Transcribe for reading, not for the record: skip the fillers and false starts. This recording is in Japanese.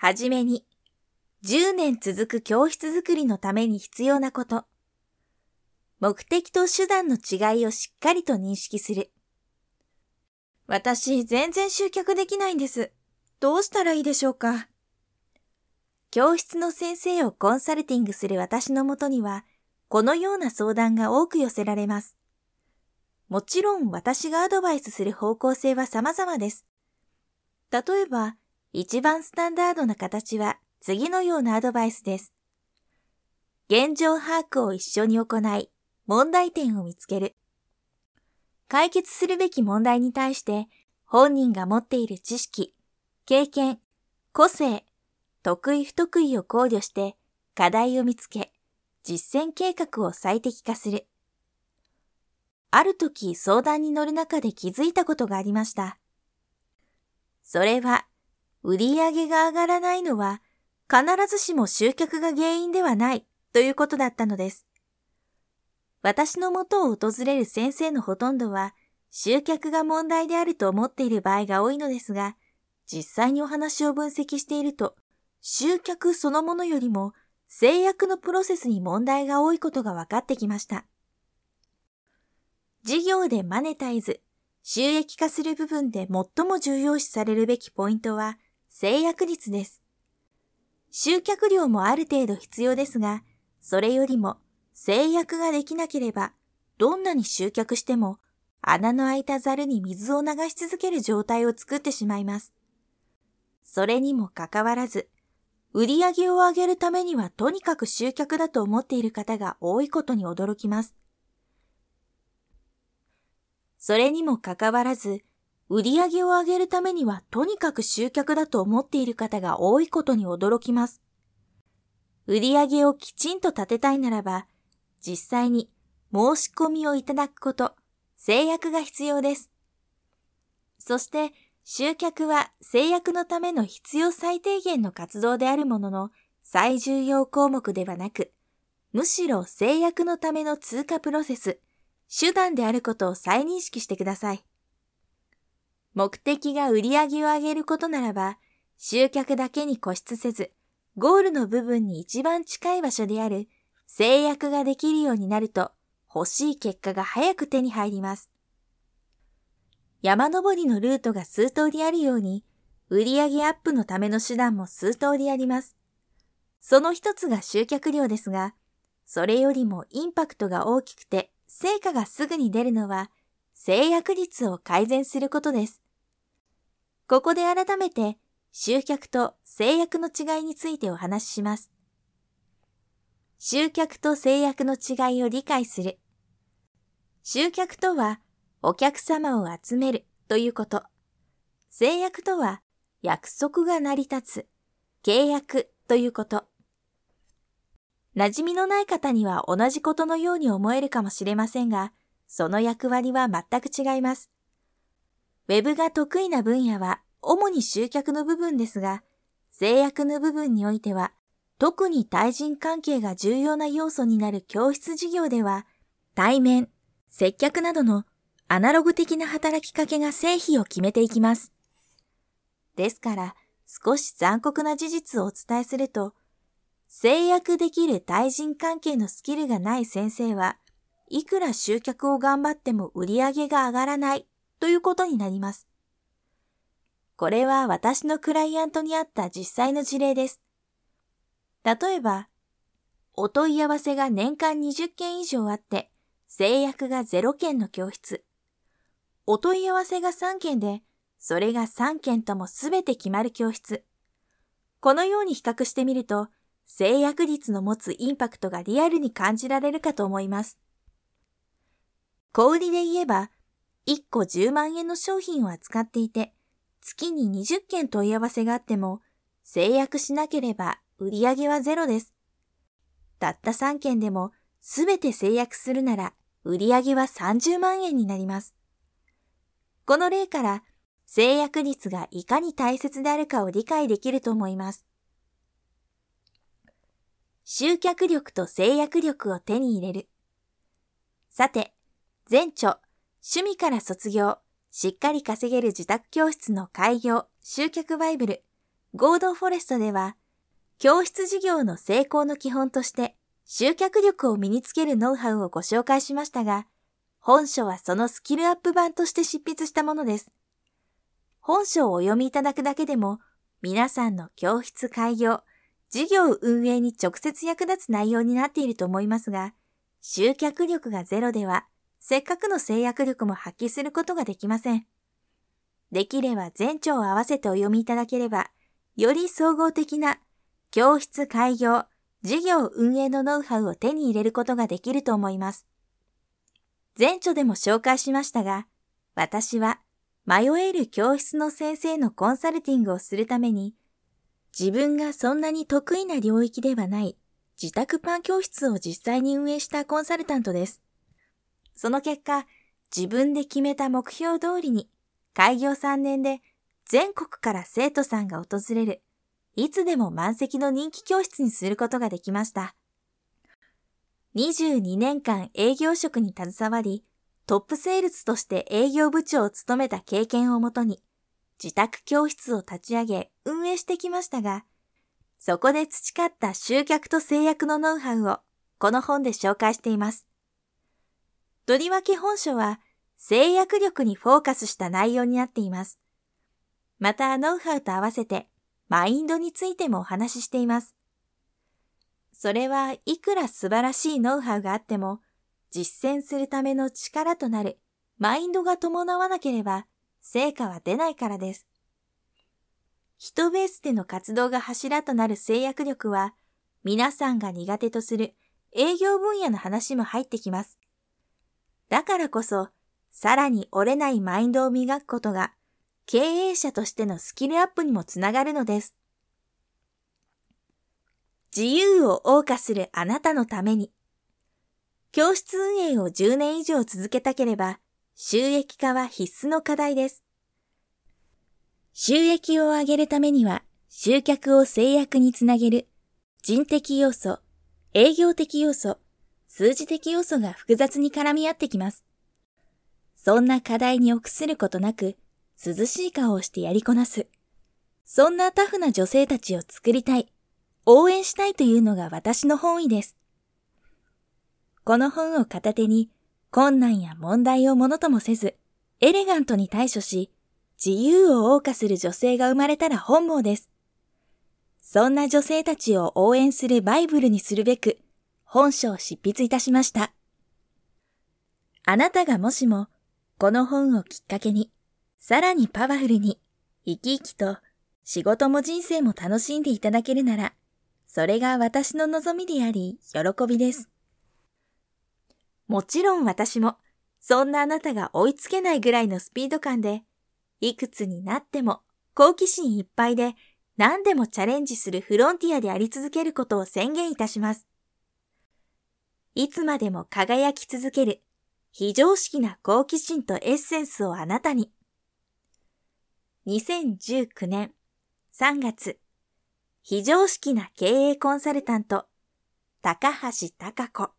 はじめに、10年続く教室づくりのために必要なこと。目的と手段の違いをしっかりと認識する。私、全然集客できないんです。どうしたらいいでしょうか？教室の先生をコンサルティングする私のもとには、このような相談が多く寄せられます。もちろん私がアドバイスする方向性は様々です。例えば、一番スタンダードな形は次のようなアドバイスです。現状把握を一緒に行い、問題点を見つける。解決するべき問題に対して本人が持っている知識、経験、個性、得意不得意を考慮して課題を見つけ、実践計画を最適化する。ある時相談に乗る中で気づいたことがありました。それは、売り上げが上がらないのは必ずしも集客が原因ではないということだったのです。私のもとを訪れる先生のほとんどは集客が問題であると思っている場合が多いのですが、実際にお話を分析していると、集客そのものよりも制約のプロセスに問題が多いことが分かってきました。事業でマネタイズ、収益化する部分で最も重要視されるべきポイントは制約率です。集客量もある程度必要ですが、それよりも制約ができなければ、どんなに集客しても穴の開いたザルに水を流し続ける状態を作ってしまいます。それにもかかわらず、売り上げを上げるためにはとにかく集客だと思っている方が多いことに驚きます。それにもかかわらず、売り上げを上げるためにはとにかく集客だと思っている方が多いことに驚きます。売り上げをきちんと立てたいならば、実際に申し込みをいただくこと、制約が必要です。そして、集客は制約のための必要最低限の活動であるものの最重要項目ではなく、むしろ制約のための通過プロセス、手段であることを再認識してください。目的が売り上げを上げることならば、集客だけに固執せず、ゴールの部分に一番近い場所である制約ができるようになると、欲しい結果が早く手に入ります。山登りのルートが数通りあるように、売上アップのための手段も数通りあります。その一つが集客量ですが、それよりもインパクトが大きくて、成果がすぐに出るのは、制約率を改善することです。ここで改めて、集客と制約の違いについてお話しします。集客と制約の違いを理解する。集客とは、お客様を集めるということ。制約とは、約束が成り立つ、契約ということ。馴染みのない方には同じことのように思えるかもしれませんが、その役割は全く違います。ウェブが得意な分野は主に集客の部分ですが、制約の部分においては、特に対人関係が重要な要素になる教室事業では、対面、接客などのアナログ的な働きかけが成否を決めていきます。ですから、少し残酷な事実をお伝えすると、制約できる対人関係のスキルがない先生は、いくら集客を頑張っても売り上げが上がらないということになります。これは私のクライアントにあった実際の事例です。例えば、お問い合わせが年間20件以上あって、制約が0件の教室。お問い合わせが3件で、それが3件ともすべて決まる教室。このように比較してみると、制約率の持つインパクトがリアルに感じられるかと思います。小売りで言えば、1個10万円の商品を扱っていて、月に20件問い合わせがあっても、制約しなければ売り上げはゼロです。たった3件でもすべて制約するなら売り上げは30万円になります。この例から制約率がいかに大切であるかを理解できると思います。集客力と制約力を手に入れる。さて、前著、趣味から卒業、しっかり稼げる自宅教室の開業、集客バイブル、 ゴードンフォレストでは、教室事業の成功の基本として集客力を身につけるノウハウをご紹介しましたが、本書はそのスキルアップ版として執筆したものです。本書をお読みいただくだけでも、皆さんの教室開業、事業運営に直接役立つ内容になっていると思いますが、集客力がゼロでは、せっかくの制約力も発揮することができません。できれば全著を合わせてお読みいただければ、より総合的な教室開業、事業運営のノウハウを手に入れることができると思います。前著でも紹介しましたが、私は迷える教室の先生のコンサルティングをするために、自分がそんなに得意な領域ではない自宅パン教室を実際に運営したコンサルタントです。その結果、自分で決めた目標通りに、開業3年で全国から生徒さんが訪れる、いつでも満席の人気教室にすることができました。22年間営業職に携わり、トップセールスとして営業部長を務めた経験をもとに、自宅教室を立ち上げ運営してきましたが、そこで培った集客と制約のノウハウをこの本で紹介しています。とりわけ本書は制約力にフォーカスした内容になっています。またノウハウと合わせてマインドについてもお話ししています。それはいくら素晴らしいノウハウがあっても、実践するための力となるマインドが伴わなければ成果は出ないからです。人ベースでの活動が柱となる制約力は、皆さんが苦手とする営業分野の話も入ってきます。だからこそ、さらに折れないマインドを磨くことが、経営者としてのスキルアップにもつながるのです。自由を謳歌するあなたのために。教室運営を10年以上続けたければ、収益化は必須の課題です。収益を上げるためには、集客を制約につなげる人的要素、営業的要素、数字的要素が複雑に絡み合ってきます。そんな課題に臆することなく、涼しい顔をしてやりこなす。そんなタフな女性たちを作りたい、応援したいというのが私の本意です。この本を片手に、困難や問題をものともせず、エレガントに対処し、自由を謳歌する女性が生まれたら本望です。そんな女性たちを応援するバイブルにするべく、本書を執筆いたしました。あなたがもしも、この本をきっかけに、さらにパワフルに、生き生きと仕事も人生も楽しんでいただけるなら、それが私の望みであり、喜びです。もちろん私も、そんなあなたが追いつけないぐらいのスピード感で、いくつになっても好奇心いっぱいで何でもチャレンジするフロンティアであり続けることを宣言いたします。いつまでも輝き続ける非常識な好奇心とエッセンスをあなたに。2019年3月、非常識な経営コンサルタント、高橋貴子。